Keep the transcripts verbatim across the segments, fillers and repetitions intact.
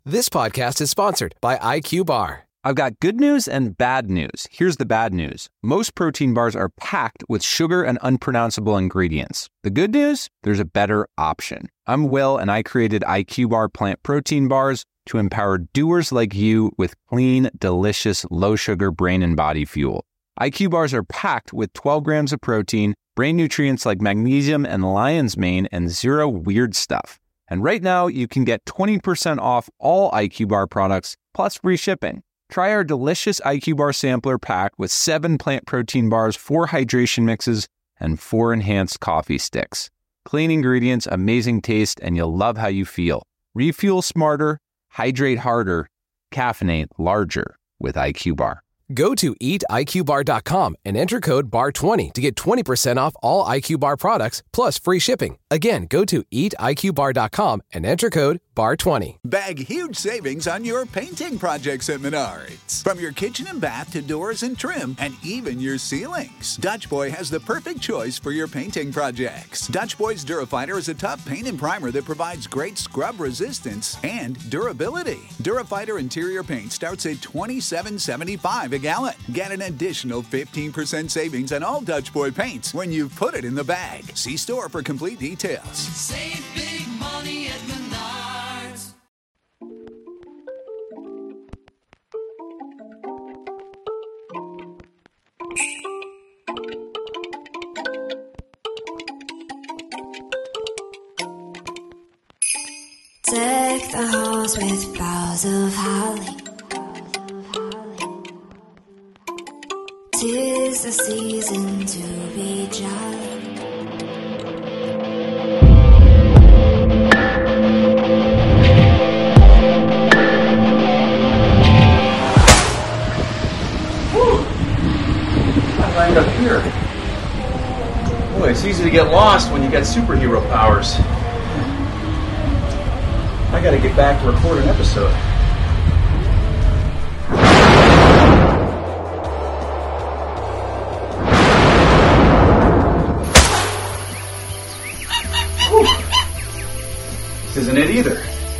This podcast is sponsored by I Q Bar. I've got good news and bad news. Here's the bad news. Most protein bars are packed with sugar and unpronounceable ingredients. The good news? There's a better option. I'm Will, and I created I Q Bar plant protein bars to empower doers like you with clean, delicious, low-sugar brain and body fuel. I Q Bars are packed with twelve grams of protein, brain nutrients like magnesium and lion's mane, and zero weird stuff. And right now, you can get twenty percent off all I Q Bar products, plus free shipping. Try our delicious I Q Bar sampler pack with seven plant protein bars, four hydration mixes, and four enhanced coffee sticks. Clean ingredients, amazing taste, and you'll love how you feel. Refuel smarter, hydrate harder, caffeinate larger with I Q Bar. Go to eat I Q bar dot com and enter code B A R twenty to get twenty percent off all I Q Bar products plus free shipping. Again, go to eat I Q bar dot com and enter code B A R twenty. Bag huge savings on your painting projects at Menards. From your kitchen and bath to doors and trim and even your ceilings, Dutch Boy has the perfect choice for your painting projects. Dutch Boy's Durafighter is a tough paint and primer that provides great scrub resistance and durability. Durafighter interior paint starts at twenty-seven seventy-five a gallon. Get an additional fifteen percent savings on all Dutch Boy paints when you put it in the bag. See store for complete details. Save big money at Menards. Deck the halls with boughs of holly. 'Tis the season to be jolly. I end up here. Boy, it's easy to get lost when you get superhero powers. I gotta get back to record an episode. This isn't it either.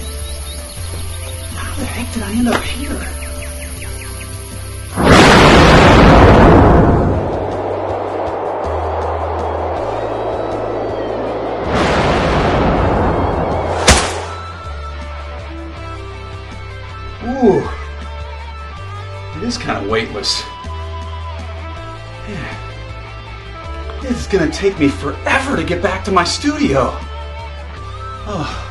How the heck did I end up here? Ooh, it is kind of weightless. Man, it's gonna take me forever to get back to my studio. Oh.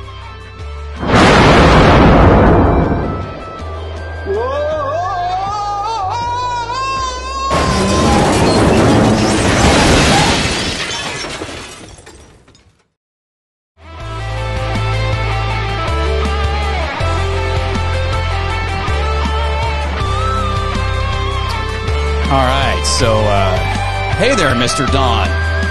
All right, so, uh, hey there, Mister Don.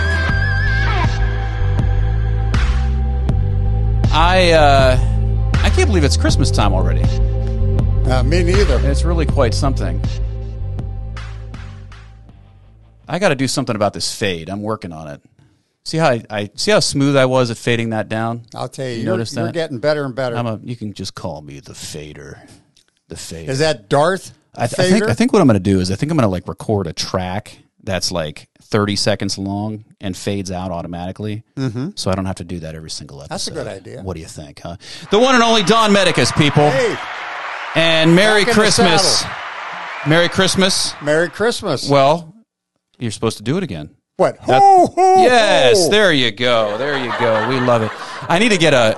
I, uh, I can't believe it's Christmas time already. Uh, me neither. It's really quite something. I got to do something about this fade. I'm working on it. See how I, I see how smooth I was at fading that down? I'll tell you, you you're, notice you're that? getting better and better. I'm a, you can just call me the fader. The fader. Is that Darth? I, th- I think I think what I'm going to do is I think I'm going to like record a track that's like thirty seconds long and fades out automatically, mm-hmm. so I don't have to do that every single episode. That's a good idea. What do you think, huh? The one and only Don Medicus, people. Hey, and Merry back in the Christmas. saddle. Merry Christmas. Merry Christmas. Well, you're supposed to do it again. What? That- ho, ho, yes, ho. there you go. There you go. We love it. I need to get a.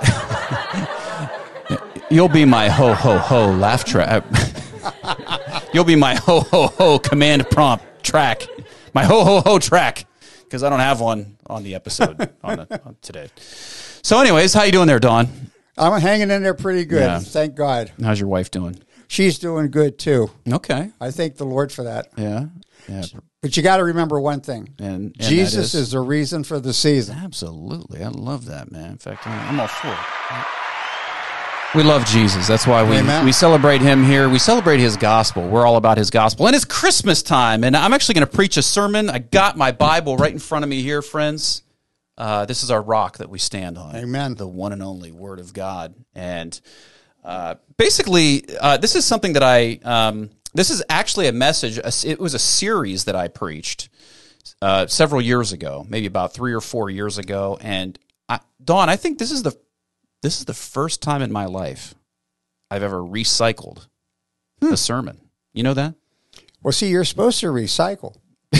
You'll be my ho ho ho laugh track. You'll be my ho ho ho command prompt track. My ho ho ho track, because I don't have one on the episode on, the, on today. So, anyways, how you doing there, Dawn? I'm hanging in there pretty good. Yeah. Thank God. How's your wife doing? She's doing good too. Okay. I thank the Lord for that. Yeah. Yeah. But you got to remember one thing. And, and Jesus is, is the reason for the season. Absolutely. I love that, man. In fact, I'm all for it. We love Jesus. That's why we, we celebrate him here. We celebrate his gospel. We're all about his gospel. And it's Christmas time, and I'm actually going to preach a sermon. I got my Bible right in front of me here, friends. Uh, this is our rock that we stand on. Amen. The one and only Word of God. And Uh, basically, uh, this is something that I, um, this is actually a message, a, it was a series that I preached uh, several years ago, maybe about three or four years ago. And I, Dawn, I think this is the, this is the first time in my life I've ever recycled hmm. a sermon. You know that? Well, see, you're supposed to recycle.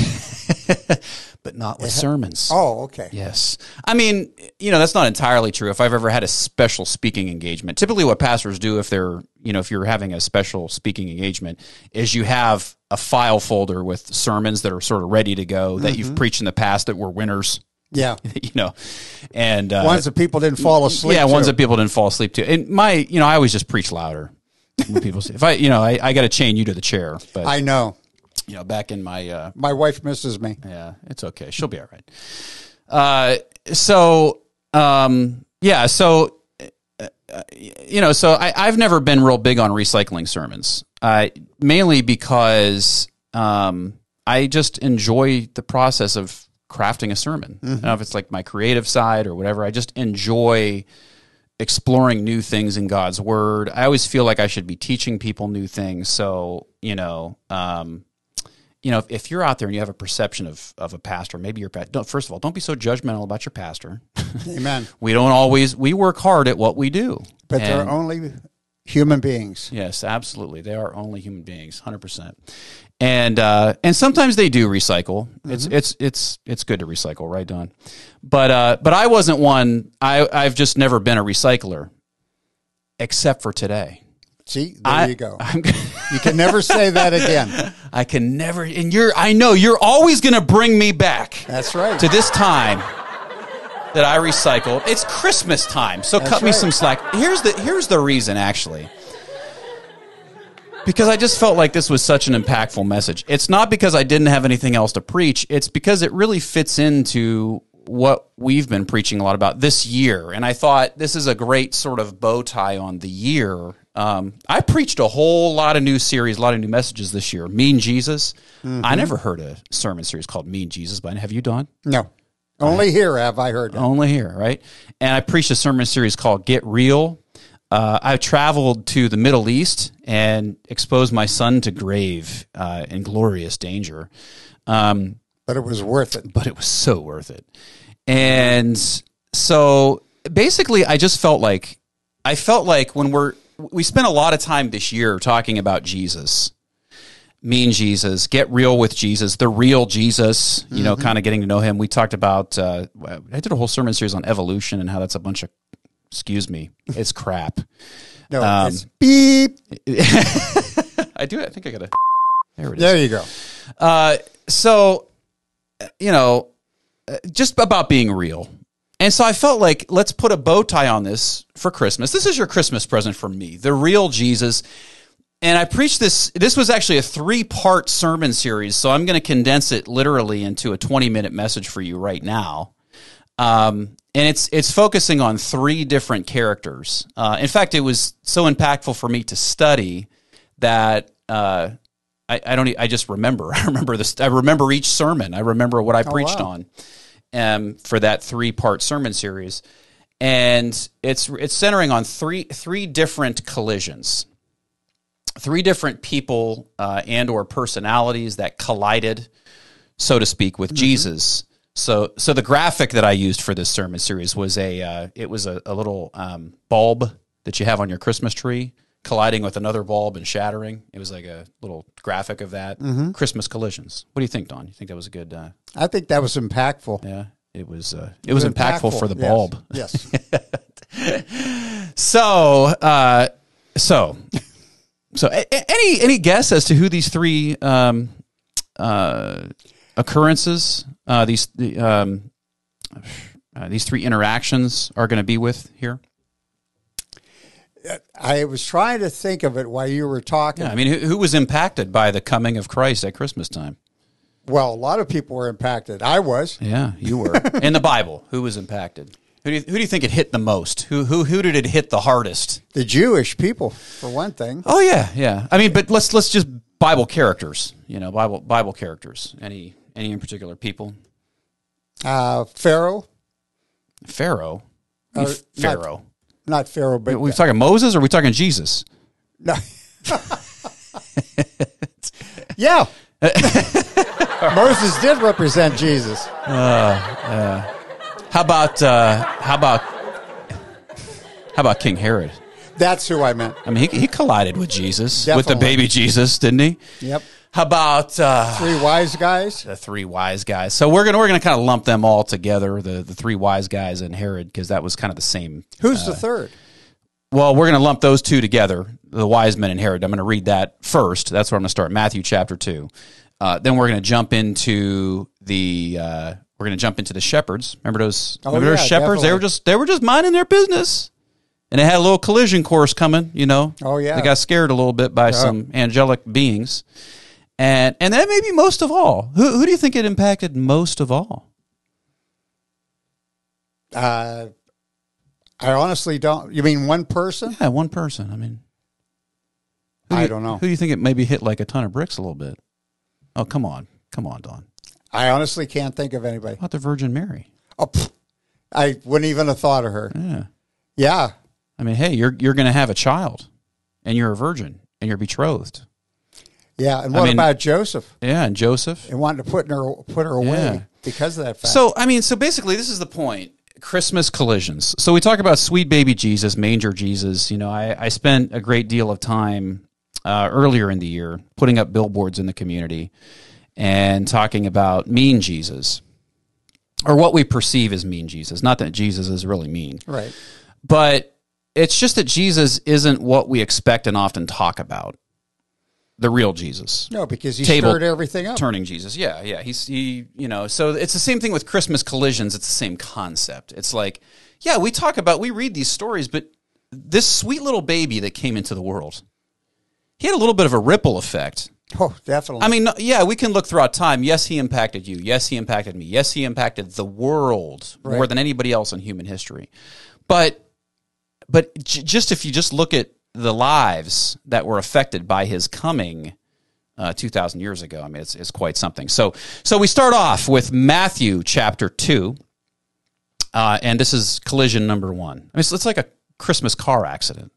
But not with sermons. Oh, okay. Yes. I mean, you know, that's not entirely true. If I've ever had a special speaking engagement, typically what pastors do if they're, you know, if you're having a special speaking engagement is you have a file folder with sermons that are sort of ready to go that mm-hmm. you've preached in the past that were winners. Yeah. You know, and uh, ones that people didn't fall asleep yeah, to. ones that people didn't fall asleep to. And my, you know, I always just preach louder when people say, if I, you know, I, I got to chain you to the chair. But I know. You know, back in my... Uh, my wife misses me. Yeah, it's okay. She'll be all right. Uh, so, um, yeah, so, uh, you know, so I, I've never been real big on recycling sermons, uh, mainly because um, I just enjoy the process of crafting a sermon. Mm-hmm. I don't know if it's like my creative side or whatever. I just enjoy exploring new things in God's Word. I always feel like I should be teaching people new things. So, you know... Um, You know, if, if you're out there and you have a perception of, of a pastor, maybe your pastor, first of all, don't be so judgmental about your pastor. Amen. We don't always, we work hard at what we do. But and, they're only human beings. Yes, absolutely. They are only human beings, one hundred percent. And uh, and sometimes they do recycle. Mm-hmm. It's it's it's it's good to recycle, right, Don? But uh, but I wasn't one, I, I've just never been a recycler, except for today. See, there I, you go. You can never say that again. I can never, and you're, I know you're always going to bring me back. That's right. To this time that I recycled. It's Christmas time, so That's cut me right. some slack. Here's the, here's the reason, actually. Because I just felt like this was such an impactful message. It's not because I didn't have anything else to preach. It's because it really fits into what we've been preaching a lot about this year. And I thought this is a great sort of bow tie on the year. Um, I preached a whole lot of new series, a lot of new messages this year. Mean Jesus. Mm-hmm. I never heard a sermon series called Mean Jesus, but have you, Don? No. Only I, here have I heard that. Only here, right? And I preached a sermon series called Get Real. Uh, I traveled to the Middle East and exposed my son to grave uh, and glorious danger. Um, but it was worth it. But it was so worth it. And so basically I just felt like, I felt like when we're, we spent a lot of time this year talking about Jesus, mean Jesus, get real with Jesus, the real Jesus, you mm-hmm. know, kind of getting to know him. We talked about, uh, I did a whole sermon series on evolution and how that's a bunch of, excuse me, it's crap. No, um, it's beep. I do, I think I got to, there it is. There you go. Uh, so, you know, just about being real. And so I felt like, let's put a bow tie on this for Christmas. This is your Christmas present from me, the real Jesus. And I preached this, this was actually a three-part sermon series, so I'm going to condense it literally into a twenty-minute message for you right now. Um, and it's it's focusing on three different characters. Uh, in fact, it was so impactful for me to study that uh, I, I don't. I just remember. I remember this. I remember each sermon. I remember what I oh, preached wow. on. Um, for that three-part sermon series, and it's it's centering on three three different collisions, three different people uh, and or personalities that collided, so to speak, with mm-hmm. Jesus. So so the graphic that I used for this sermon series was a uh, it was a, a little um, bulb that you have on your Christmas tree colliding with another bulb and shattering. It was like a little graphic of that. Mm-hmm. Christmas collisions. What do you think, Don? You think that was a good... Uh, I think that was impactful. Yeah, it was uh, It, it was, was impactful, impactful for the bulb. Yes. yes. so, uh, so, so a- any any guess as to who these three um, uh, occurrences, uh, these the, um, uh, these three interactions are going to be with here? I was trying to think of it while you were talking. Yeah, I mean, who, who was impacted by the coming of Christ at Christmas time? Well, a lot of people were impacted. I was. Yeah, you were. In the Bible, who was impacted? Who do you, who do you think it hit the most? Who who who did it hit the hardest? The Jewish people, for one thing. Oh yeah, yeah. I mean, but let's let's just Bible characters. You know, Bible Bible characters. Any any in particular people? Uh, Pharaoh. Pharaoh. Uh, Pharaoh. not Pharaoh, but Are we talking Moses or are we talking Jesus? No. Yeah. Moses did represent Jesus. Uh, uh, how about uh, how about how about King Herod? That's who I meant. I mean, he, he collided with Jesus, Definitely. with the baby Jesus, didn't he? Yep. How about uh, Three wise guys? the three wise guys? So we're gonna we're gonna kind of lump them all together, the the three wise guys and Herod, because that was kind of the same. Who's uh, the third? Well, we're gonna lump those two together, the wise men and Herod. I'm gonna read that first. That's where I'm gonna start. Matthew chapter two. Uh, then we're gonna jump into the uh, we're gonna jump into the shepherds. Remember those? Oh, remember those yeah, shepherds? They were definitely. just they were just minding their business. And they had a little collision course coming, you know. Oh, yeah. They got scared a little bit by some angelic beings. And and then maybe most of all, who who do you think it impacted most of all? Uh, I honestly don't. You mean one person? Yeah, one person. I mean, who do I you- don't know. Who do you think it maybe hit like a ton of bricks a little bit? Oh, come on. Come on, Don. I honestly can't think of anybody. How about the Virgin Mary? Oh, pff, I wouldn't even have thought of her. Yeah. Yeah. I mean, hey, you're you're going to have a child, and you're a virgin, and you're betrothed. Yeah. And I what mean- about Joseph? Yeah, and Joseph. And wanting to put her put her away Yeah. because of that fact. So, I mean, so basically, this is the point. Christmas collisions. So we talk about sweet baby Jesus, manger Jesus. You know, I, I spent a great deal of time uh, earlier in the year putting up billboards in the community and talking about mean Jesus, or what we perceive as mean Jesus. Not that Jesus is really mean. Right. But it's just that Jesus isn't what we expect and often talk about. The real Jesus. No, because he Table stirred everything up. Turning Jesus. Yeah, yeah. He's he, you know, so it's the same thing with Christmas collisions. It's the same concept. It's like, yeah, we talk about, we read these stories, but this sweet little baby that came into the world, he had a little bit of a ripple effect. Oh, definitely. I mean, no- yeah, we can look throughout time. Yes, he impacted you. Yes, he impacted me. Yes, he impacted the world more Right. than anybody else in human history. But but j- just if you just look at the lives that were affected by his coming uh, two thousand years ago, I mean, it's, it's quite something. So so we start off with Matthew chapter two, uh, and this is collision number one. I mean, it's, it's like a Christmas car accident.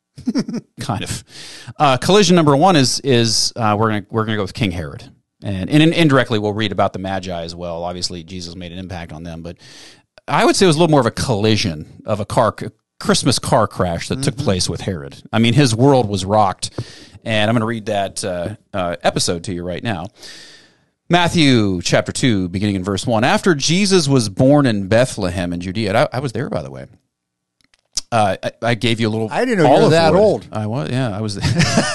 kind of. Uh, collision number one is is uh, we're gonna we're gonna go with King Herod, and, and indirectly we'll read about the Magi as well. Obviously, Jesus made an impact on them, but I would say it was a little more of a collision of a car Christmas car crash that mm-hmm. took place with Herod. I mean, his world was rocked, and I'm going to read that uh, uh, episode to you right now. Matthew chapter two, beginning in verse one. After Jesus was born in Bethlehem in Judea, and I, I was there, by the way. Uh, I, I gave you a little. I didn't know you were that wood. old. I was, yeah, I was.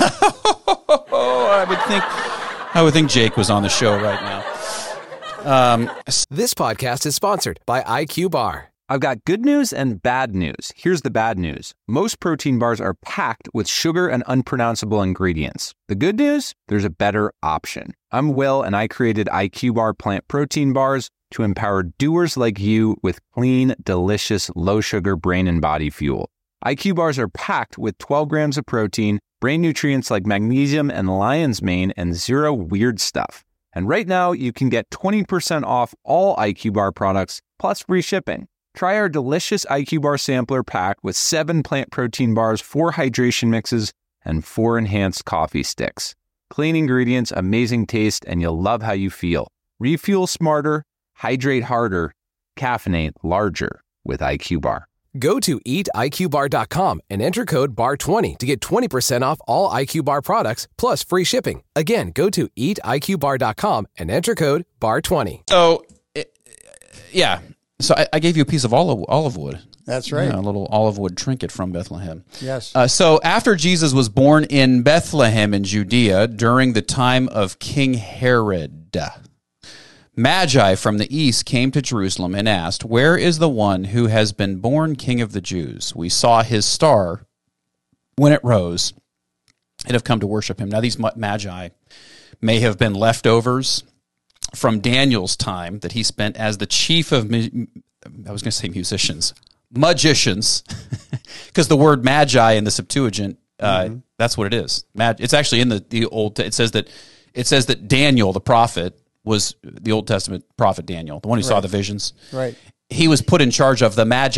I would think, I would think Jake was on the show right now. Um, This podcast is sponsored by I Q Bar. I've got good news and bad news. Here's the bad news. Most protein bars are packed with sugar and unpronounceable ingredients. The good news? There's a better option. I'm Will, and I created I Q Bar plant protein bars to empower doers like you with clean, delicious, low-sugar brain and body fuel. I Q Bars are packed with twelve grams of protein, brain nutrients like magnesium and lion's mane, and zero weird stuff. And right now, you can get twenty percent off all I Q Bar products, plus free shipping. Try our delicious I Q Bar sampler pack with seven plant protein bars, four hydration mixes, and four enhanced coffee sticks. Clean ingredients, amazing taste, and you'll love how you feel. Refuel smarter, hydrate harder, caffeinate larger with I Q Bar. Go to eat I Q bar dot com and enter code B A R twenty to get twenty percent off all I Q Bar products, plus free shipping. Again, go to eat I Q bar dot com and enter code B A R twenty. so, it, yeah. So I, I gave you a piece of olive, olive wood. That's right. Yeah, a little olive wood trinket from Bethlehem. Yes. Uh, so after Jesus was born in Bethlehem in Judea during the time of King Herod, Magi from the east came to Jerusalem and asked, "Where is the one who has been born King of the Jews? We saw his star when it rose and have come to worship him." Now these Magi may have been leftovers from Daniel's time that he spent as the chief of, I was going to say musicians, magicians, because the word magi in the Septuagint, uh, mm-hmm. that's what it is. Mag- it's actually in the, the Old, it says that it says that Daniel, the prophet, was the Old Testament prophet Daniel, the one who right. saw the visions. Right. He was put in charge of the magi,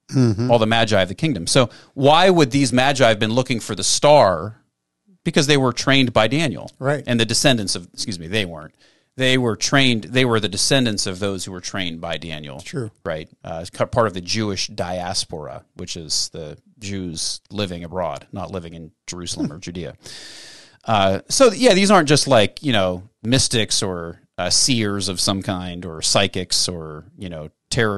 Mm-hmm. All the magi of the kingdom. So why would these magi have been looking for the star? Because they were trained by Daniel. Right. And the descendants of, excuse me, they weren't. They were trained, they were the descendants of those who were trained by Daniel. True. Right. Uh, part of the Jewish diaspora, which is the Jews living abroad, not living in Jerusalem or Judea. Uh, so, yeah, these aren't just like, you know, mystics or uh, seers of some kind or psychics or, you know, tarot,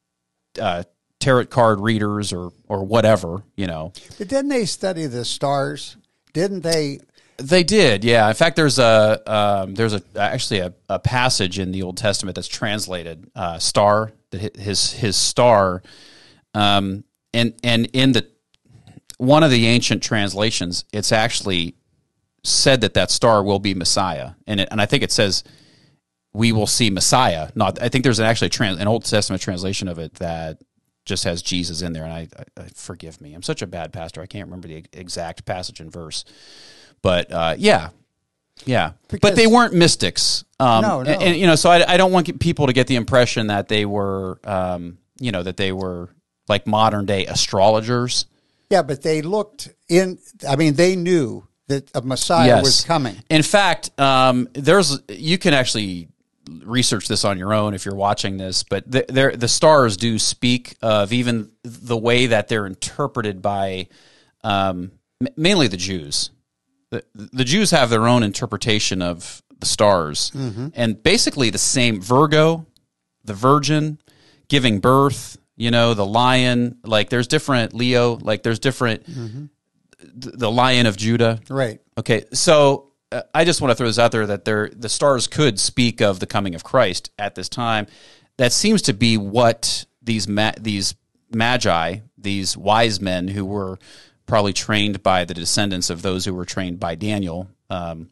uh, tarot card readers or, or whatever, you know. But didn't they study the stars? Didn't they? They did, yeah. In fact, there's a um, there's a actually a, a passage in the Old Testament that's translated uh, star that his his star, um, and and in the one of the ancient translations, it's actually said that that star will be Messiah, and it, and I think it says we will see Messiah. Not, I think there's an actually trans, an Old Testament translation of it that just has Jesus in there, and I, I, I forgive me, I'm such a bad pastor, I can't remember the exact passage and verse, but uh, yeah, yeah, because, but they weren't mystics. Um, no, no, and, and you know, so I, I don't want people to get the impression that they were, um, you know, that they were like modern day astrologers. Yeah, but they looked in. I mean, they knew that a Messiah yes. was coming. In fact, um, there's you can actually research this on your own if you're watching this, but the, the stars do speak of even the way that they're interpreted by um, mainly the Jews. The, the Jews have their own interpretation of the stars, mm-hmm. and basically the same Virgo, the Virgin, giving birth, you know, the lion, like there's different Leo, like there's different, mm-hmm. the Lion of Judah. Right. Okay, so Uh, I just want to throw this out there that there, the stars could speak of the coming of Christ at this time. That seems to be what these ma- these magi, these wise men who were probably trained by the descendants of those who were trained by Daniel, um,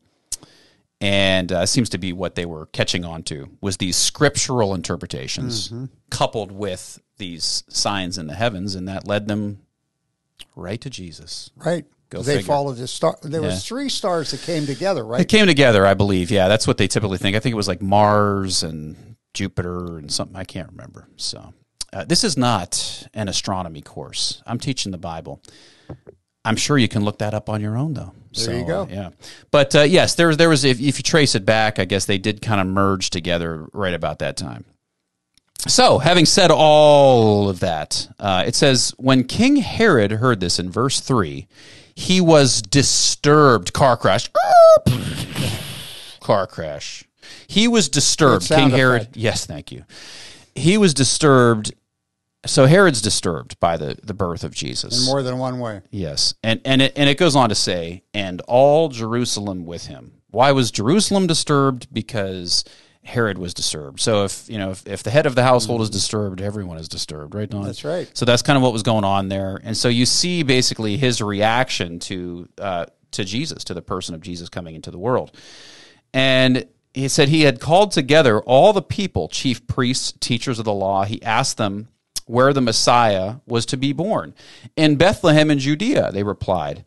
and uh, seems to be what they were catching on to, was these scriptural interpretations mm-hmm. coupled with these signs in the heavens, and that led them right to Jesus. Right. Go they figure. followed the star. There Yeah. was three stars that came together, right? It came together, I believe. Yeah, that's what they typically think. I think it was like Mars and Jupiter and something. I can't remember. So uh, this is not an astronomy course. I'm teaching the Bible. I'm sure you can look that up on your own, though. There so, you go. Uh, yeah, but uh, yes, there was. There was. If, if you trace it back, I guess they did kind of merge together right about that time. So, having said all of that, uh, it says, when King Herod heard this in verse three, he was disturbed. Car crash. Car crash. He was disturbed. King Herod. Effect. Yes, thank you. He was disturbed. So Herod's disturbed by the, the birth of Jesus. In more than one way. Yes. And and it, and it goes on to say, and all Jerusalem with him. Why was Jerusalem disturbed? Because Herod was disturbed. So if, you know, if, if the head of the household is disturbed, everyone is disturbed, right, Don? That's right. So that's kind of what was going on there. And so you see basically his reaction to uh, to Jesus, to the person of Jesus coming into the world. And he said he had called together all the people, chief priests, teachers of the law. He asked them where the Messiah was to be born. In Bethlehem in Judea, they replied.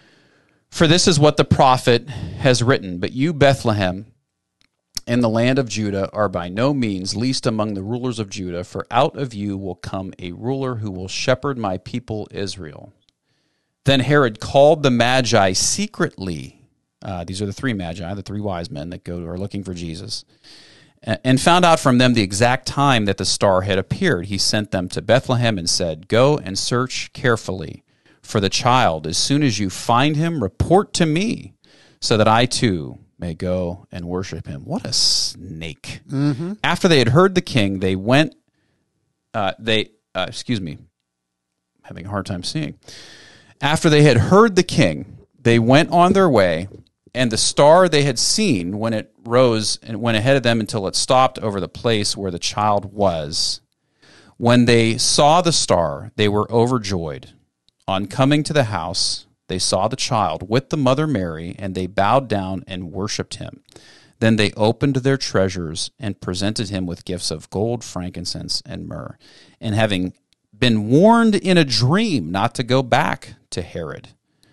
For this is what the prophet has written. But you, Bethlehem, in the land of Judah, are by no means least among the rulers of Judah, for out of you will come a ruler who will shepherd my people Israel. Then Herod called the Magi secretly. Uh, these are the three Magi, the three wise men that go are looking for Jesus, and found out from them the exact time that the star had appeared. He sent them to Bethlehem and said, go and search carefully for the child. As soon as you find him, report to me, so that I too may go and worship him. What a snake. Mm-hmm. After they had heard the king, they went, uh, they, uh, excuse me, I'm having a hard time seeing. After they had heard the king, they went on their way, and the star they had seen when it rose and went ahead of them until it stopped over the place where the child was. When they saw the star, they were overjoyed. On coming to the house, they saw the child with the mother Mary, and they bowed down and worshipped him. Then they opened their treasures and presented him with gifts of gold, frankincense, and myrrh. And having been warned in a dream not to go back to Herod,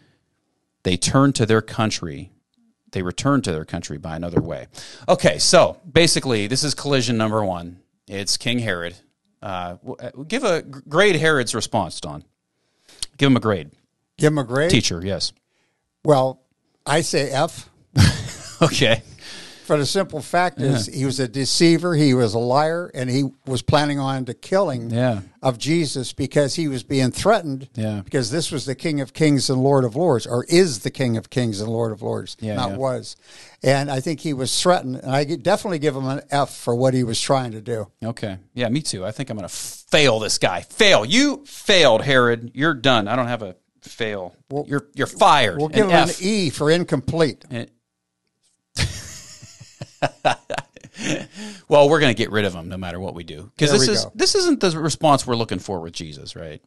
they turned to their country. They returned to their country by another way. Okay, so basically, this is collision number one. It's King Herod Uh, give a grade Herod's response, Don. Give him a grade. Give him a grade? Teacher, yes. Well, I say F. Okay. For the simple fact is, yeah. he was a deceiver, he was a liar, and he was planning on the killing yeah. of Jesus because he was being threatened. Yeah. Because this was the King of Kings and Lord of Lords, or is the King of Kings and Lord of Lords, yeah, not yeah. was. And I think he was threatened, and I definitely give him an F for what he was trying to do. Okay. Yeah, me too. I think I'm going to fail this guy. Fail. You failed, Herod. You're done. I don't have a fail. We'll, you're you're fired. We'll give an him F. an E for incomplete. And, well, we're going to get rid of him no matter what we do, because this is go. this isn't the response we're looking for with Jesus, right?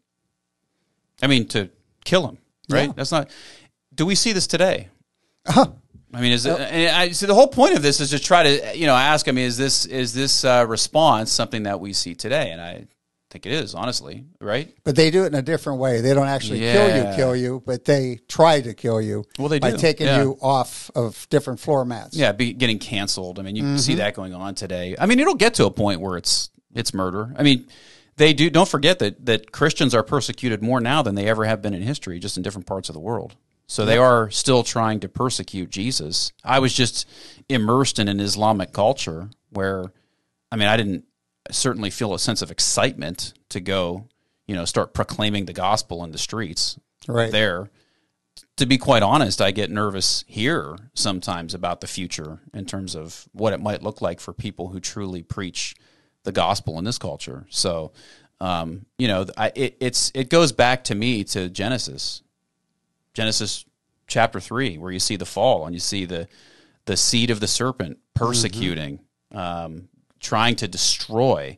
I mean, to kill him, right? Yeah. That's not. Do we see this today? Uh-huh. I mean, is it? And I see the whole point of this is to try to, you know, ask. I mean, is this is this uh, response something that we see today? And I think it is, honestly, right? But they do it in a different way. They don't actually yeah. kill you, kill you, but they try to kill you. Well, they do. By taking yeah. you off of different floor mats. Yeah, be, getting canceled. I mean, you mm-hmm. see that going on today. I mean, it'll get to a point where it's it's murder. I mean, they do. Don't forget that that Christians are persecuted more now than they ever have been in history, just in different parts of the world. So they are still trying to persecute Jesus. I was just immersed in an Islamic culture where, I mean, I didn't certainly feel a sense of excitement to go, you know, start proclaiming the gospel in the streets right there. To be quite honest, I get nervous here sometimes about the future in terms of what it might look like for people who truly preach the gospel in this culture. So, um, you know, I, it, it's it goes back to me to Genesis. Genesis chapter three, where you see the fall and you see the the seed of the serpent persecuting, mm-hmm. um, trying to destroy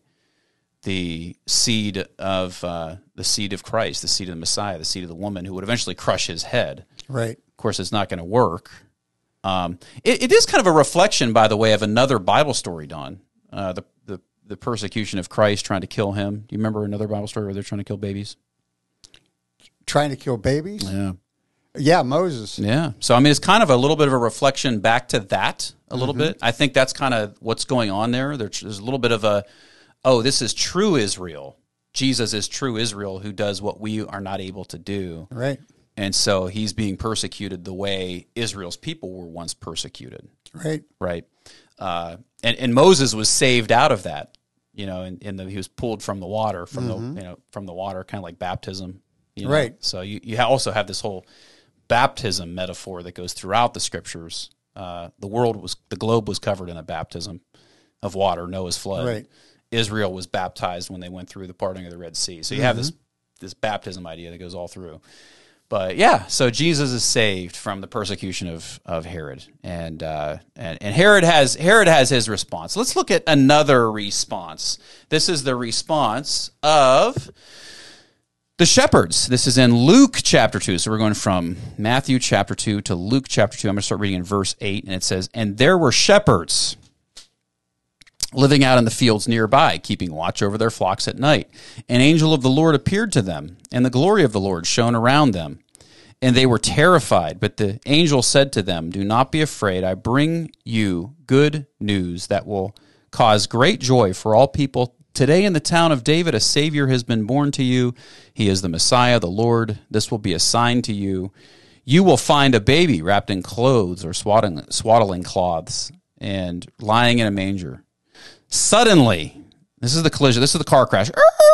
the seed of uh, the seed of Christ, the seed of the Messiah, the seed of the woman, who would eventually crush his head. Right. Of course, it's not going to work. Um, it, it is kind of a reflection, by the way, of another Bible story, Don. Uh, the, the the persecution of Christ, trying to kill him. Do you remember another Bible story where they're trying to kill babies? Trying to kill babies? Yeah. Yeah, Moses. Yeah. So, I mean, it's kind of a little bit of a reflection back to that a little mm-hmm. bit. I think that's kind of what's going on there. There's a little bit of a, oh, this is true Israel. Jesus is true Israel who does what we are not able to do. Right. And so he's being persecuted the way Israel's people were once persecuted. Right. Right. Uh, and, and Moses was saved out of that, you know, and, and the, he was pulled from the water, from mm-hmm. the, you know, from the water, kind of like baptism. You know? Right. So you, you also have this whole baptism metaphor that goes throughout the scriptures. Uh, the world was, the globe was covered in a baptism of water, Noah's flood. Right. Israel was baptized when they went through the parting of the Red Sea. So you mm-hmm. have this this baptism idea that goes all through. But yeah, so Jesus is saved from the persecution of of Herod, and uh, and and Herod has Herod has his response. Let's look at another response. This is the response of the shepherds. This is in Luke chapter two. So we're going from Matthew chapter two to Luke chapter two. I'm going to start reading in verse eight, and it says, "And there were shepherds living out in the fields nearby, keeping watch over their flocks at night. An angel of the Lord appeared to them, and the glory of the Lord shone around them. And they were terrified. But the angel said to them, 'Do not be afraid. I bring you good news that will cause great joy for all people. Today in the town of David, a Savior has been born to you. He is the Messiah, the Lord. This will be a sign to you. You will find a baby wrapped in clothes or swaddling, swaddling cloths and lying in a manger.' Suddenly," this is the collision, this is the car crash.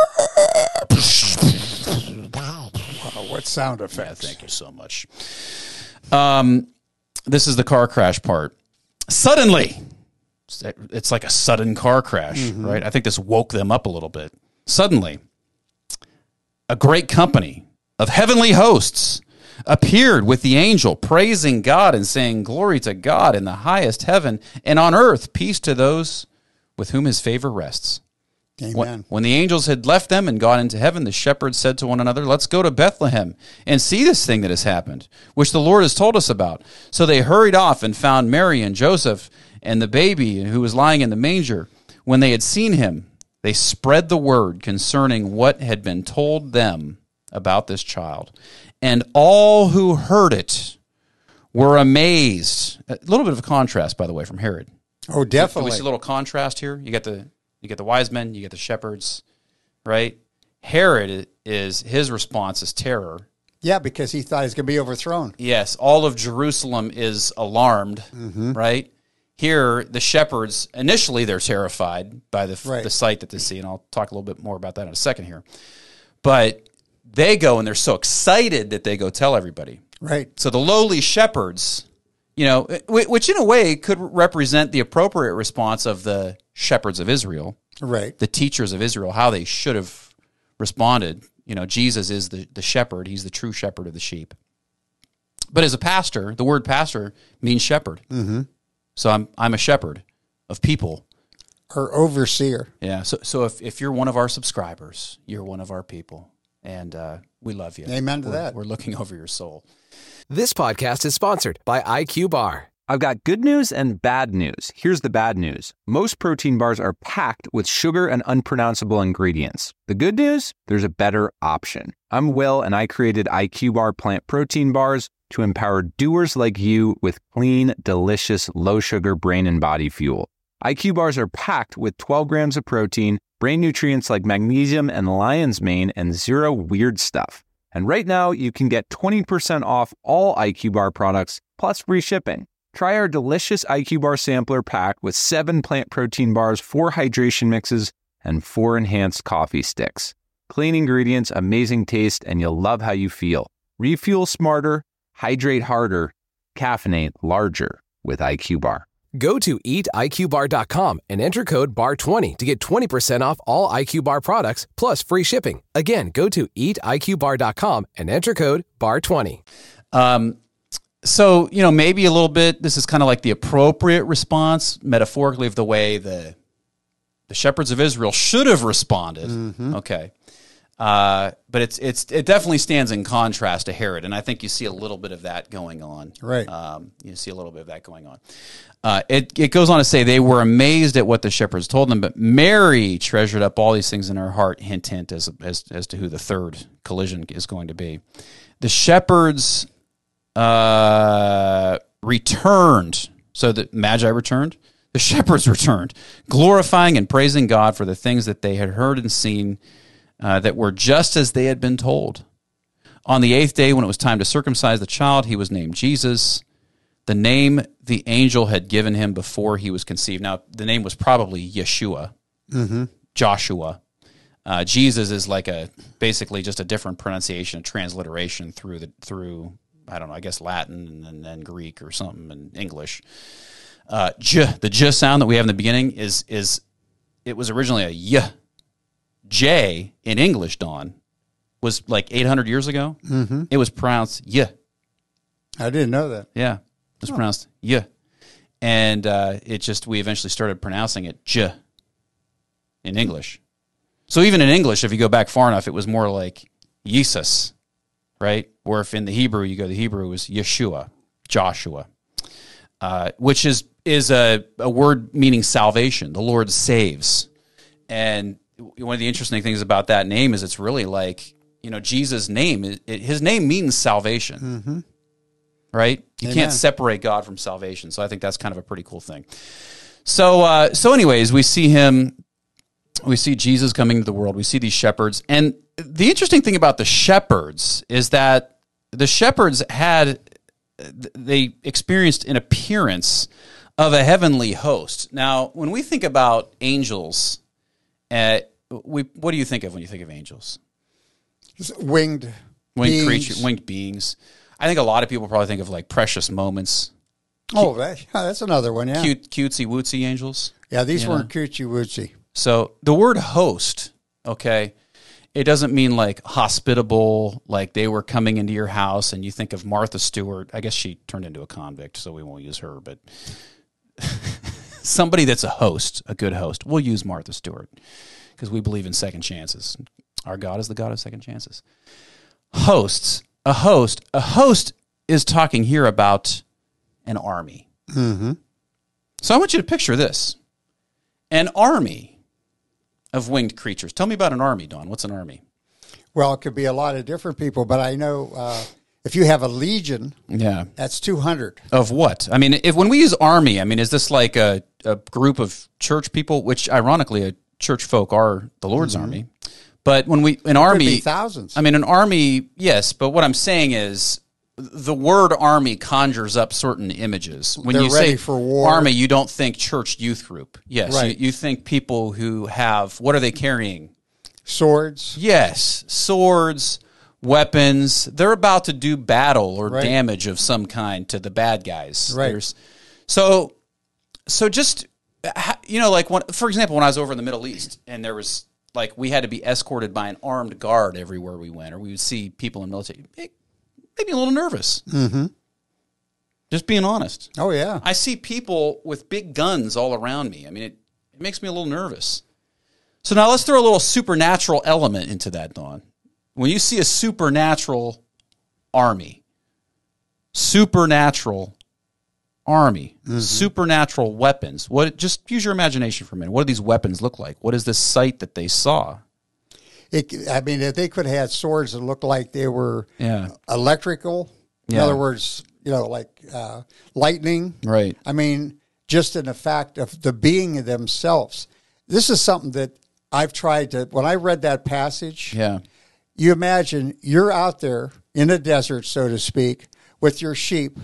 Wow, what sound effects. Yeah, thank you so much. Um, this is the car crash part. Suddenly, it's like a sudden car crash, mm-hmm. right? I think this woke them up a little bit. Suddenly, a great company of heavenly hosts appeared with the angel, praising God and saying, "Glory to God in the highest heaven, and on earth peace to those with whom his favor rests." Amen. When, when the angels had left them and gone into heaven, the shepherds said to one another, "Let's go to Bethlehem and see this thing that has happened, which the Lord has told us about." So they hurried off and found Mary and Joseph and the baby who was lying in the manger. When they had seen him, they spread the word concerning what had been told them about this child. And all who heard it were amazed. A little bit of a contrast, by the way, from Herod. Oh, definitely. We see a little contrast here. You get the you get the wise men, you get the shepherds, right? Herod is, his response is terror. Yeah, because he thought he was going to be overthrown. Yes, all of Jerusalem is alarmed, mm-hmm. right? Here, the shepherds, initially they're terrified by the, right. the sight that they see, and I'll talk a little bit more about that in a second here. But they go, and they're so excited that they go tell everybody. Right. So the lowly shepherds, you know, which in a way could represent the appropriate response of the shepherds of Israel. Right. The teachers of Israel, how they should have responded. You know, Jesus is the, the shepherd. He's the true shepherd of the sheep. But as a pastor, the word pastor means shepherd. Mm-hmm. So I'm I'm a shepherd of people. Or overseer. Yeah. So so if, if you're one of our subscribers, you're one of our people. And uh, we love you. Amen to we're, that. We're looking over your soul. This podcast is sponsored by I Q Bar. I've got good news and bad news. Here's the bad news. Most protein bars are packed with sugar and unpronounceable ingredients. The good news? There's a better option. I'm Will, and I created I Q Bar plant protein bars to empower doers like you with clean, delicious, low-sugar brain and body fuel. I Q Bars are packed with twelve grams of protein, brain nutrients like magnesium and lion's mane, and zero weird stuff. And right now, you can get twenty percent off all I Q Bar products, plus free shipping. Try our delicious I Q Bar sampler pack with seven plant protein bars, four hydration mixes, and four enhanced coffee sticks. Clean ingredients, amazing taste, and you'll love how you feel. Refuel smarter, hydrate harder, caffeinate larger with I Q Bar. Go to eat I Q bar dot com and enter code B A R twenty to get twenty percent off all I Q Bar products, plus free shipping. Again, go to eat I Q bar dot com and enter code B A R twenty. Um, so, you know, maybe a little bit, this is kind of like the appropriate response, metaphorically, of the way the the shepherds of Israel should have responded. Mm-hmm. Okay. Uh, but it's it's it definitely stands in contrast to Herod, and I think you see a little bit of that going on. Right. Um, you see a little bit of that going on. Uh, it it goes on to say they were amazed at what the shepherds told them, but Mary treasured up all these things in her heart. Hint, hint, as as as to who the third collision is going to be. The shepherds uh, returned, so the Magi returned. The shepherds returned, glorifying and praising God for the things that they had heard and seen. Uh, that were just as they had been told. On the eighth day, when it was time to circumcise the child, he was named Jesus, the name the angel had given him before he was conceived. Now, the name was probably Yeshua, mm-hmm. Joshua. Uh, Jesus is like a basically just a different pronunciation, a transliteration through the through I don't know, I guess Latin and then Greek or something and English. Uh, J, the J sound that we have in the beginning is is it was originally a Y. J in English, Don, was like eight hundred years ago. Mm-hmm. It was pronounced Y. I didn't know that. Yeah, it was oh. pronounced Y. And uh, it just, we eventually started pronouncing it J in English. So even in English, if you go back far enough, it was more like Jesus, right? Or if in the Hebrew, you go, the Hebrew was Yeshua, Joshua, uh, which is, is a, a word meaning salvation. The Lord saves. And one of the interesting things about that name is it's really like, you know, Jesus' name, it, it, his name means salvation, mm-hmm. right? You Amen. Can't separate God from salvation. So I think that's kind of a pretty cool thing. So, uh, so anyways, we see him, we see Jesus coming to the world. We see these shepherds. And the interesting thing about the shepherds is that the shepherds had, they experienced an appearance of a heavenly host. Now, when we think about angels, Uh, we what do you think of when you think of angels? Winged, winged beings. creatures, winged beings. I think a lot of people probably think of like precious moments. Oh, that, that's another one. Yeah, cute, cutesy wootsy angels. Yeah, these you weren't know? cutesy wootsy. So the word host, okay, it doesn't mean like hospitable, like they were coming into your house, and you think of Martha Stewart. I guess she turned into a convict, so we won't use her, but. Somebody that's a host, a good host. We'll use Martha Stewart because we believe in second chances. Our God is the God of second chances. Hosts, a host, a host is talking here about an army. Mm-hmm. So I want you to picture this. An army of winged creatures. Tell me about an army, Don. What's an army? Well, it could be a lot of different people, but I know... Uh, if you have a legion, yeah, that's two hundred. Of what? I mean, if when we use army, I mean, is this like a, a group of church people, which ironically, a church folk are the Lord's mm-hmm. army, But when we, an Could army, be thousands. I mean, an army, yes, but what I'm saying is the word army conjures up certain images. When They're you ready say for war. army, you don't think church youth group. Yes, Right. you, you think people who have, what are they carrying? Swords. Yes, swords, weapons. They're about to do battle or Right. damage of some kind to the bad guys. Right. There's, so, so just, you know, like, when, for example, when I was over in the Middle East and there was, like, we had to be escorted by an armed guard everywhere we went, or we would see people in military, it made me a little nervous. Mm-hmm. Just being honest. Oh, yeah. I see people with big guns all around me. I mean, it, it makes me a little nervous. So now let's throw a little supernatural element into that, Dawn. When you see a supernatural army, supernatural army, mm-hmm. supernatural weapons, what? Just use your imagination for a minute. What do these weapons look like? What is this sight that they saw? It, I mean, if they could have had swords that looked like they were Yeah. electrical. In Yeah. other words, you know, like uh, lightning. Right. I mean, just in the fact of the being of themselves. This is something that I've tried to, when I read that passage, Yeah. you imagine you're out there in a desert, so to speak, with your sheep,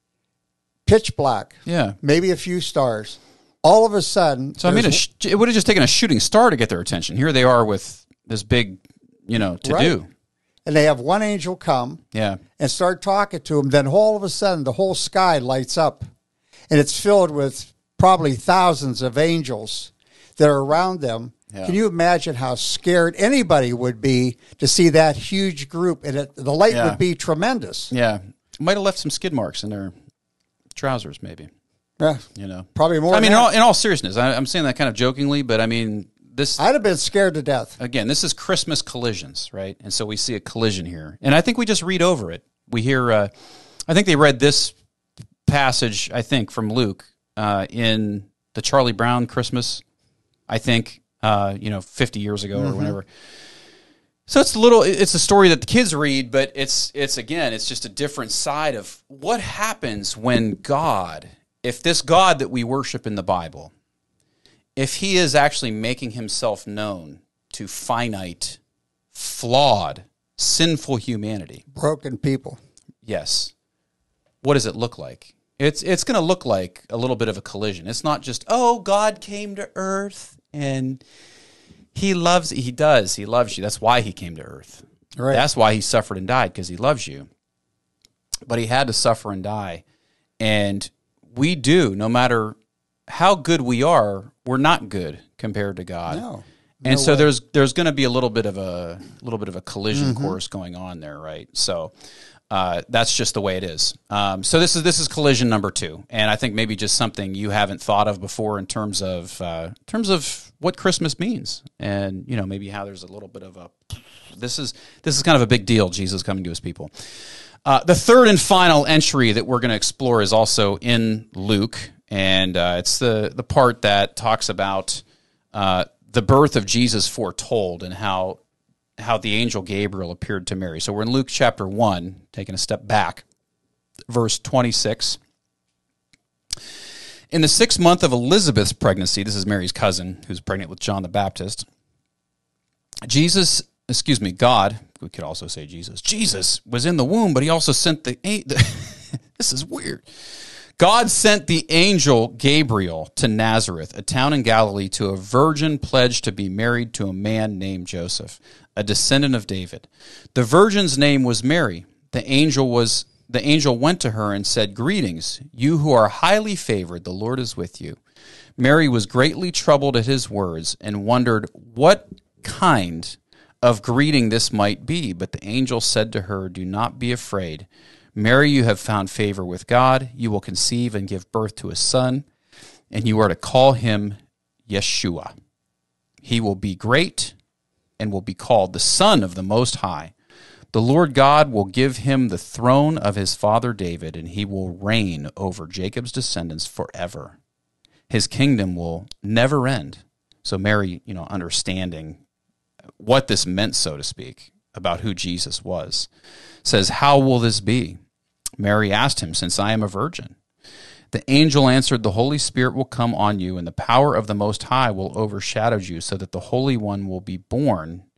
pitch black, Yeah. maybe a few stars. All of a sudden, So I mean, a there's- sh- it would have just taken a shooting star to get their attention. Here they are with this big, you know, to Right. do. and they have one angel come Yeah. and start talking to them. Then all of a sudden, the whole sky lights up, and it's filled with probably thousands of angels that are around them. Yeah. Can you imagine how scared anybody would be to see that huge group? And it, the light Yeah. would be tremendous. Yeah. Might have left some skid marks in their trousers, maybe. Yeah, You know, probably more. I mean, than in all, that. in all seriousness, I, I'm saying that kind of jokingly, but I mean, this I'd have been scared to death. again, this is Christmas collisions, right? And so we see a collision here, and I think we just read over it. We hear, uh, I think they read this passage, I think, from Luke uh, in the Charlie Brown Christmas, I think, uh, you know, fifty years ago or whenever. So it's a little, it's a story that the kids read, but it's, it's again, it's just a different side of what happens when God, if this God that we worship in the Bible, if he is actually making himself known to finite, flawed, sinful humanity, Broken people. yes, what does it look like? It's it's going to look like a little bit of a collision. It's not just, oh, God came to earth and he loves, he does, he loves you. That's why he came to earth. Right. That's why he suffered and died, because he loves you. But he had to suffer and die. And we do, no matter how good we are, we're not good compared to God. No. And No so way. there's there's going to be a little bit of a little bit of a collision course going on there, right? So uh, that's just the way it is. Um, so this is this is collision number two, and I think maybe just something you haven't thought of before in terms of uh, in terms of what Christmas means, and you know maybe how there's a little bit of a this is this is kind of a big deal. Jesus coming to his people. Uh, the third and final entry that we're going to explore is also in Luke, and uh, it's the the part that talks about uh, the birth of Jesus foretold and how how the angel Gabriel appeared to Mary. So we're in Luke chapter one, taking a step back, verse twenty-six. In the sixth month of Elizabeth's pregnancy, this is Mary's cousin who's pregnant with John the Baptist, Jesus, excuse me, God, we could also say Jesus, Jesus was in the womb, but he also sent the, the this is weird. God sent the angel Gabriel to Nazareth, a town in Galilee, to a virgin pledged to be married to a man named Joseph, a descendant of David. The virgin's name was Mary. The angel was the angel went to her and said, "Greetings, you who are highly favored, the Lord is with you." Mary was greatly troubled at his words and wondered what kind of greeting this might be. But the angel said to her, "Do not be afraid. Mary, you have found favor with God. You will conceive and give birth to a son, and you are to call him Yeshua. He will be great and will be called the Son of the Most High. The Lord God will give him the throne of his father David, and he will reign over Jacob's descendants forever. His kingdom will never end." So Mary, you know, understanding what this meant, so to speak, about who Jesus was, says, "How will this be?" Mary asked him, "Since I am a virgin." The angel answered, "The Holy Spirit will come on you, and the power of the Most High will overshadow you, so that the Holy One will be born,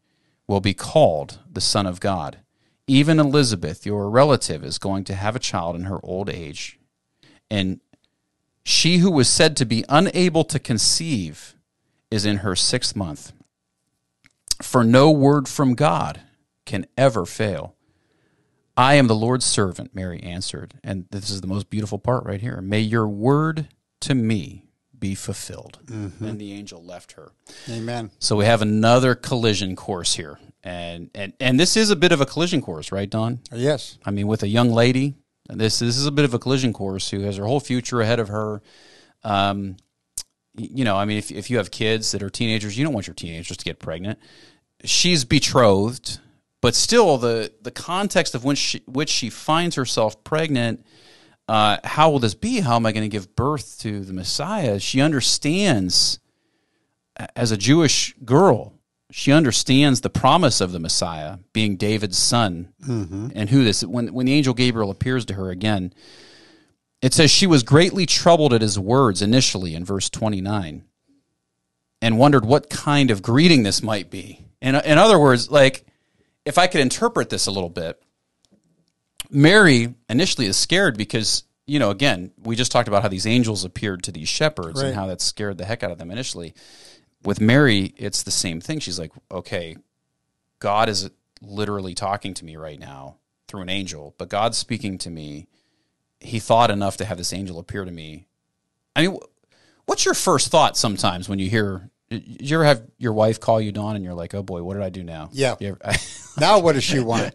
will be called the Son of God. Even Elizabeth, your relative, is going to have a child in her old age. And she who was said to be unable to conceive is in her sixth month. For no word from God can ever fail. I am the Lord's servant, Mary answered. And this is the most beautiful part right here. May your word to me be fulfilled. Mm-hmm. And the angel left her. Amen. So we have another collision course here. And and and this is a bit of a collision course, right, Don? Yes. I mean, with a young lady, this, this is a bit of a collision course who has her whole future ahead of her. Um, you know, I mean, if, if you have kids that are teenagers, you don't want your teenagers to get pregnant. She's betrothed. But still, the, the context of which she, which she finds herself pregnant, uh, how will this be? How am I going to give birth to the Messiah? She understands, as a Jewish girl, she understands the promise of the Messiah being David's son, mm-hmm. and who this. When when the angel Gabriel appears to her again, it says she was greatly troubled at his words initially in verse twenty-nine, and wondered what kind of greeting this might be. In in other words, like, if I could interpret this a little bit, Mary initially is scared because, you know, again, we just talked about how these angels appeared to these shepherds, right, and how that scared the heck out of them initially. With Mary, it's the same thing. She's like, okay, God is literally talking to me right now through an angel, but God's speaking to me. He thought enough to have this angel appear to me. I mean, what's your first thought sometimes when you hear... Did you ever have your wife call you, Dawn, and you're like, oh, boy, what did I do now? Yeah. You ever, now what does she want?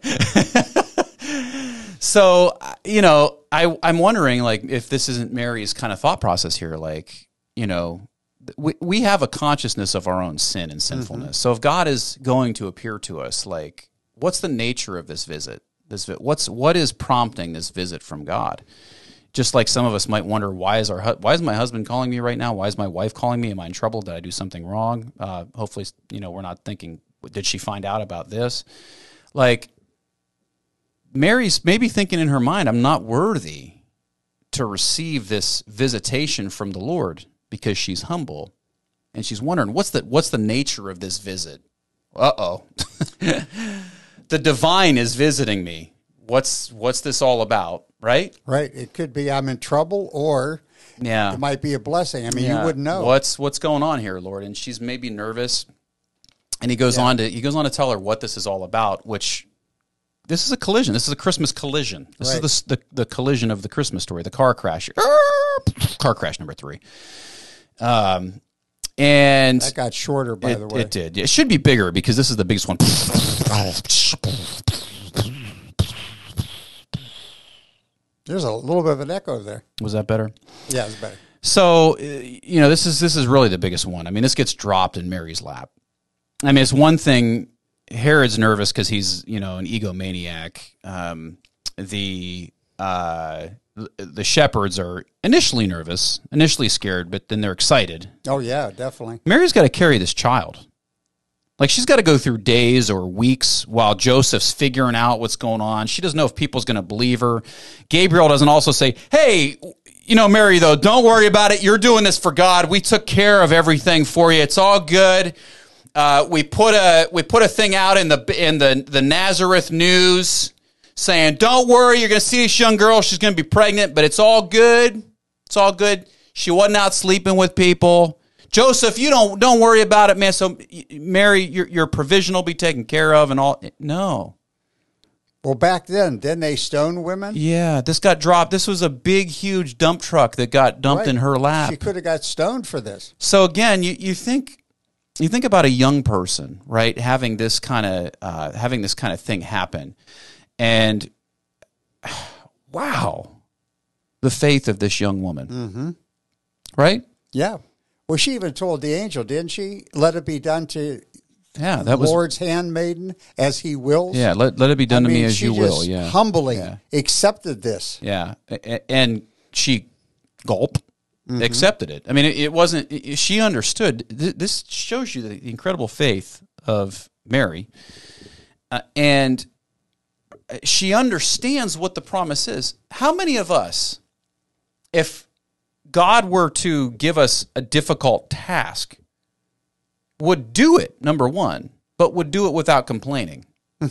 So, you know, I, I'm wondering, like, if this isn't Mary's kind of thought process here. Like, you know, we, we have a consciousness of our own sin and sinfulness. Mm-hmm. So if God is going to appear to us, like, what's the nature of this visit? This what's what is prompting this visit from God? Just like some of us might wonder, why is our why is my husband calling me right now? Why is my wife calling me? Am I in trouble? Did I do something wrong? Uh, hopefully, you know, we're not thinking, did she find out about this? Like, Mary's maybe thinking in her mind, I'm not worthy to receive this visitation from the Lord, because she's humble, and she's wondering, what's the what's the nature of this visit? Uh-oh. The divine is visiting me. What's what's this all about? Right? Right. It could be I'm in trouble, or yeah, it might be a blessing. I mean, yeah. you wouldn't know. What's what's going on here, Lord? And she's maybe nervous. And he goes yeah. on to he goes on to tell her what this is all about, which this is a collision. This is a Christmas collision. This right. is the, the the collision of the Christmas story, the car crash. Car crash number three. Um and that got shorter, by it, the way. It did. It should be bigger because this is the biggest one. There's a little bit of an echo there. Was that better? Yeah, it's better. So, you know, this is this is really the biggest one. I mean, this gets dropped in Mary's lap. I mean, it's one thing, Herod's nervous because he's, you know, an egomaniac. Um, the uh, the shepherds are initially nervous, initially scared, but then they're excited. Oh, yeah, definitely. Mary's got to carry this child. Like, she's got to go through days or weeks while Joseph's figuring out what's going on. She doesn't know if people's going to believe her. Gabriel doesn't also say, hey, you know, Mary, though, don't worry about it. You're doing this for God. We took care of everything for you. It's all good. Uh, we put a we put a thing out in the in the, the Nazareth News saying, don't worry, you're going to see this young girl. She's going to be pregnant, but it's all good. It's all good. She wasn't out sleeping with people. Joseph, you don't don't worry about it, man. So, Mary, your your provision will be taken care of and all. No. Well, back then, didn't they stone women? Yeah, this got dropped. This was a big, huge dump truck that got dumped right. in her lap. She could have got stoned for this. So again, you, you think you think about a young person, right, having this kind of uh, having this kind of thing happen, and wow, the faith of this young woman, mm-hmm. right? Yeah. Well, she even told the angel, didn't she? Let it be done to yeah, that the was, Lord's handmaiden as he wills. Yeah, let, let it be done I to mean, me as she you just will. Yeah, humbly yeah. accepted this. Yeah, and she gulp mm-hmm. accepted it. I mean, it, it wasn't. It, she understood. This shows you the incredible faith of Mary, uh, and she understands what the promise is. How many of us, if God were to give us a difficult task, would do it, number one, but would do it without complaining.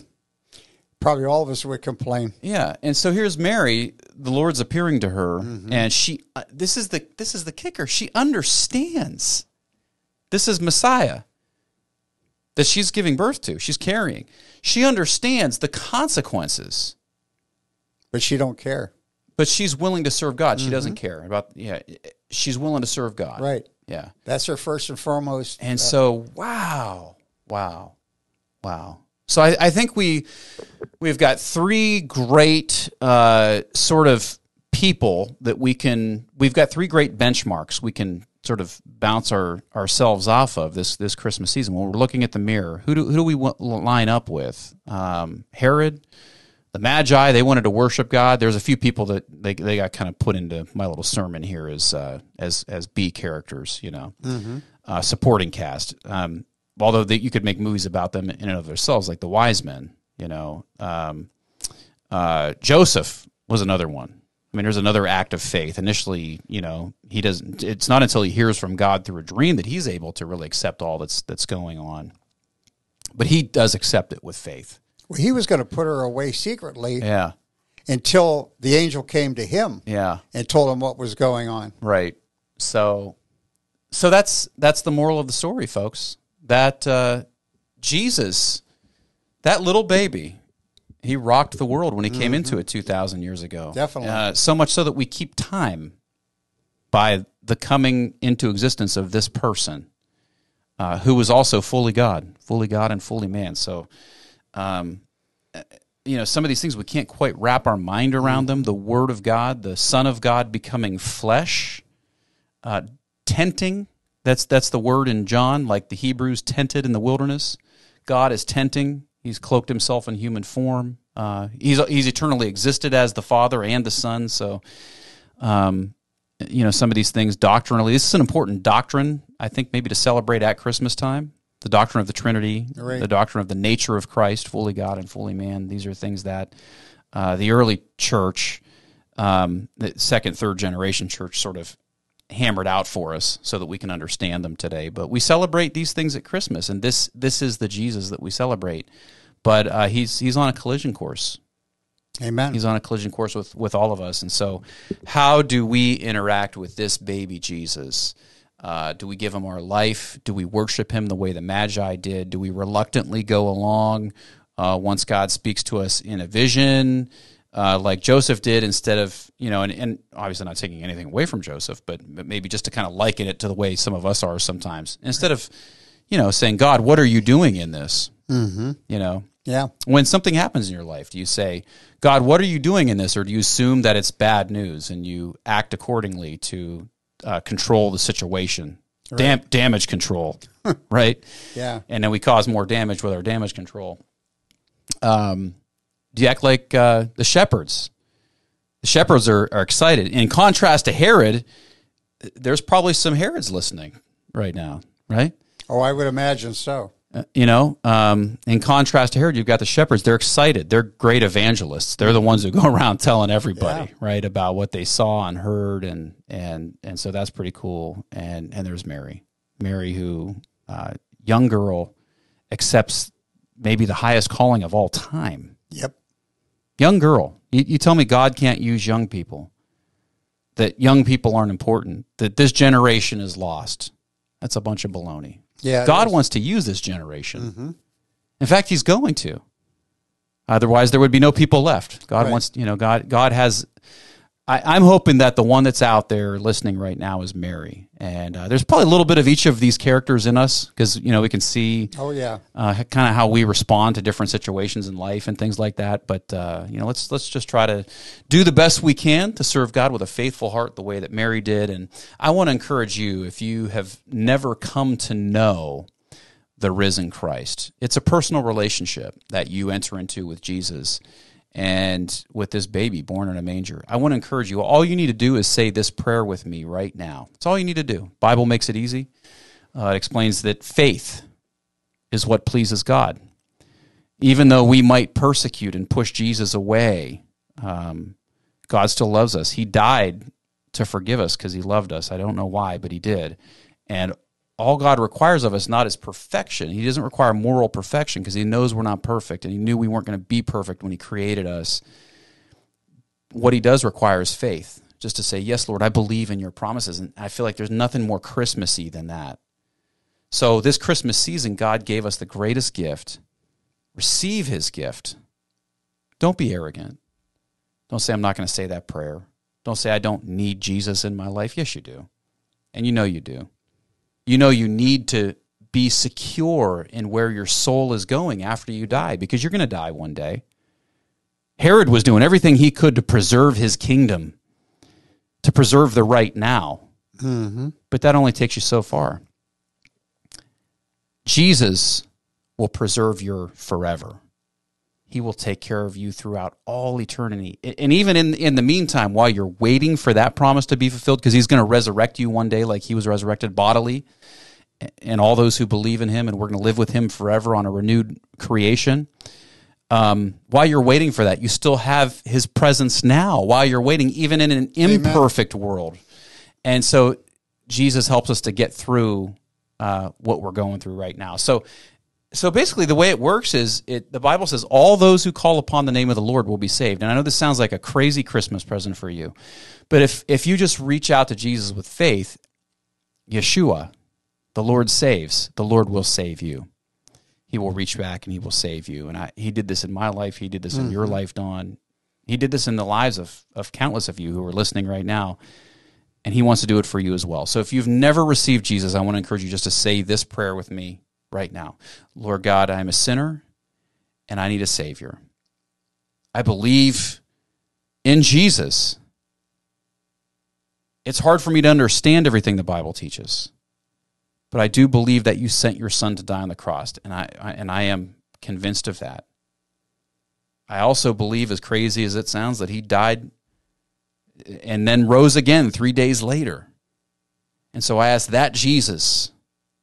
Probably all of us would complain. Yeah, and so here's Mary. The Lord's appearing to her, mm-hmm. and she. Uh, this is the this is the kicker. She understands. This is Messiah that she's giving birth to. She's carrying. She understands the consequences, but she don't care. But she's willing to serve God. She mm-hmm. doesn't care about. Yeah, she's willing to serve God. Right. Yeah, that's her first and foremost. And uh, so, wow, wow, wow. So I, I think we we've got three great uh, sort of people that we can. We've got three great benchmarks we can sort of bounce our ourselves off of this this Christmas season. When we're looking at the mirror, who do who do we w- line up with? Um, Herod, the Magi. They wanted to worship God. There's a few people that they they got kind of put into my little sermon here as uh, as as B characters, you know, mm-hmm. uh, supporting cast. Um, Although they, you could make movies about them in and of themselves, like the wise men, you know. Um, uh, Joseph was another one. I mean, there's another act of faith. Initially, you know, he doesn't. It's not until he hears from God through a dream that he's able to really accept all that's that's going on. But he does accept it with faith. Well, he was going to put her away secretly. Yeah. Until the angel came to him. Yeah. And told him what was going on. Right. So, so that's that's the moral of the story, folks. That uh, Jesus, that little baby, he rocked the world when he came mm-hmm. into it two thousand years ago. Definitely. Uh, so much so that we keep time by the coming into existence of this person uh, who was also fully God, fully God and fully man. So, um, you know, some of these things we can't quite wrap our mind around them. The Word of God, the Son of God becoming flesh, uh, tenting. That's that's the word in John, like the Hebrews tented in the wilderness. God is tenting. He's cloaked himself in human form. Uh, he's he's eternally existed as the Father and the Son. So, um, you know, some of these things doctrinally, this is an important doctrine, I think, maybe to celebrate at Christmas time. The doctrine of the Trinity, right. The doctrine of the nature of Christ, fully God and fully man. These are things that uh, the early church, um, the second, third generation church sort of hammered out for us so that we can understand them today. But we celebrate these things at Christmas, and this this is the Jesus that we celebrate. But uh, he's he's on a collision course. Amen. He's on a collision course with, with all of us. And so how do we interact with this baby Jesus? Uh, do we give him our life? Do we worship him the way the Magi did? Do we reluctantly go along uh, once God speaks to us in a vision? Uh, like Joseph did, instead of, you know, and, and obviously not taking anything away from Joseph, but, but maybe just to kind of liken it to the way some of us are sometimes. Instead of, you know, saying, God, what are you doing in this? Mm-hmm. You know? Yeah. When something happens in your life, do you say, God, what are you doing in this? Or do you assume that it's bad news and you act accordingly to uh, control the situation? Right. Dam- damage control, right? Yeah. And then we cause more damage with our damage control. Um. Do you act like uh, the shepherds? The shepherds are, are excited. In contrast to Herod, there's probably some Herods listening right now, right? Oh, I would imagine so. Uh, you know, um, in contrast to Herod, you've got the shepherds. They're excited. They're great evangelists. They're the ones who go around telling everybody, yeah. right, about what they saw and heard, and and and so that's pretty cool. And and there's Mary, Mary, who uh, young girl accepts maybe the highest calling of all time. Yep. Young girl. You, you tell me God can't use young people, that young people aren't important, that this generation is lost. That's a bunch of baloney. Yeah, God wants to use this generation. Mm-hmm. In fact, he's going to. Otherwise, there would be no people left. God right. wants, you know, God God has, I, I'm hoping that the one that's out there listening right now is Mary. And uh, there's probably a little bit of each of these characters in us because, you know, we can see oh, yeah. uh, kind of how we respond to different situations in life and things like that. But, uh, you know, let's let's just try to do the best we can to serve God with a faithful heart the way that Mary did. And I want to encourage you, if you have never come to know the risen Christ, it's a personal relationship that you enter into with Jesus and with this baby born in a manger. I want to encourage you, all you need to do is say this prayer with me right now. That's all you need to do. Bible makes it easy. Uh, it explains that faith is what pleases God. Even though we might persecute and push Jesus away, um, God still loves us. He died to forgive us because he loved us. I don't know why, but he did. And all God requires of us not is perfection. He doesn't require moral perfection because he knows we're not perfect, and he knew we weren't going to be perfect when he created us. What he does require is faith, just to say, yes, Lord, I believe in your promises, and I feel like there's nothing more Christmassy than that. So this Christmas season, God gave us the greatest gift. Receive his gift. Don't be arrogant. Don't say, I'm not going to say that prayer. Don't say, I don't need Jesus in my life. Yes, you do. And you know you do. You know you need to be secure in where your soul is going after you die, because you're going to die one day. Herod was doing everything he could to preserve his kingdom, to preserve the right now. Mm-hmm. But that only takes you so far. Jesus will preserve your forever. He will take care of you throughout all eternity. And even in, in the meantime, while you're waiting for that promise to be fulfilled, because he's going to resurrect you one day like he was resurrected bodily, and all those who believe in him, and we're going to live with him forever on a renewed creation. Um, while you're waiting for that, you still have his presence now while you're waiting, even in an imperfect Amen. World. And so Jesus helps us to get through uh, what we're going through right now. So So basically the way it works is it, the Bible says all those who call upon the name of the Lord will be saved. And I know this sounds like a crazy Christmas present for you, but if, if you just reach out to Jesus with faith, Yeshua, the Lord saves, the Lord will save you. He will reach back and he will save you. And I, he did this in my life. He did this mm-hmm. in your life, Dawn. He did this in the lives of, of countless of you who are listening right now. And he wants to do it for you as well. So if you've never received Jesus, I want to encourage you just to say this prayer with me right now. Lord God, I am a sinner and I need a Savior. I believe in Jesus. It's hard for me to understand everything the Bible teaches, but I do believe that you sent your son to die on the cross, and I, I and I am convinced of that. I also believe, as crazy as it sounds, that he died and then rose again three days later. And so I ask that Jesus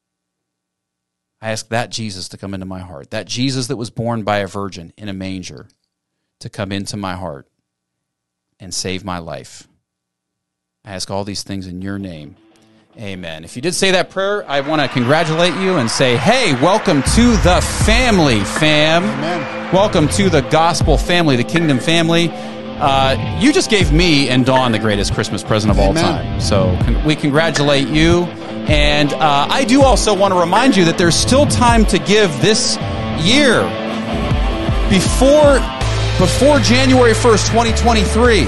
I ask that Jesus to come into my heart, that Jesus that was born by a virgin in a manger to come into my heart and save my life. I ask all these things in your name. Amen. If you did say that prayer, I want to congratulate you and say, hey, welcome to the family, fam. Amen. Welcome to the gospel family, the kingdom family. Uh, you just gave me and Dawn the greatest Christmas present of Amen. All time. So con- we congratulate you. And uh, I do also want to remind you that there's still time to give this year. Before, before January first, twenty twenty-three,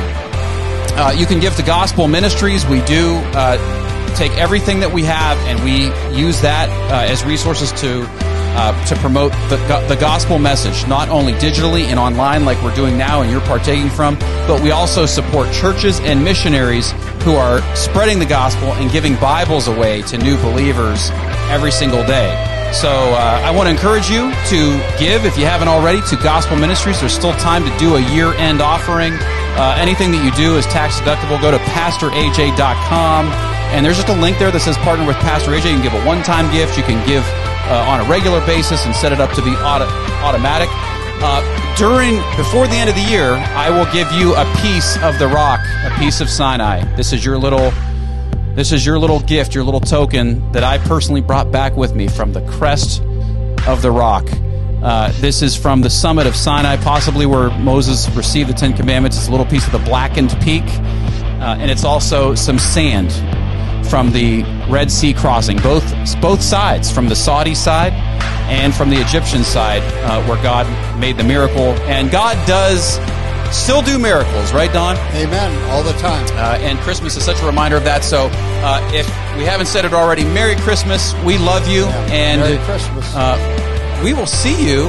uh, you can give to Gospel Ministries. We do uh, take everything that we have and we use that uh, as resources to uh, to promote the, the gospel message, not only digitally and online like we're doing now and you're partaking from, but we also support churches and missionaries who are spreading the gospel and giving Bibles away to new believers every single day. So uh, I want to encourage you to give, if you haven't already, to Gospel Ministries. There's still time to do a year-end offering. Uh, anything that you do is tax-deductible. Go to pastor a j dot com, and there's just a link there that says Partner with Pastor A J. You can give a one-time gift. You can give uh, on a regular basis and set it up to be auto- automatic. Uh, during, before the end of the year, I will give you a piece of the rock, a piece of Sinai. This is your little, this is your little gift, your little token that I personally brought back with me from the crest of the rock. Uh, this is from the summit of Sinai, possibly where Moses received the Ten Commandments. It's a little piece of the blackened peak, uh, and it's also some sand from the Red Sea crossing, both both sides, from the Saudi side and from the Egyptian side, uh, where God made the miracle. And God does still do miracles, right, Don? Amen, all the time. Uh, and Christmas is such a reminder of that. So uh, if we haven't said it already, Merry Christmas. We love you. Yeah, and Merry Christmas. Uh, we will see you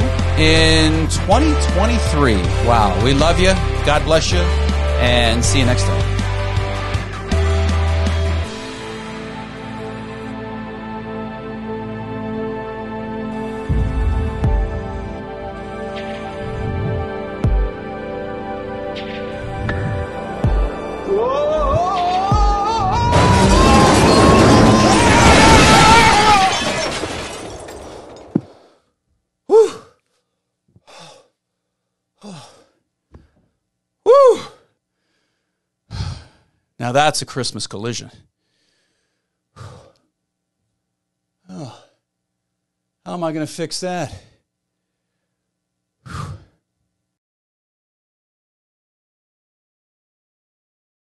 in twenty twenty-three. Wow, we love you. God bless you. And see you next time. Now that's a Christmas collision. How am I going to fix that?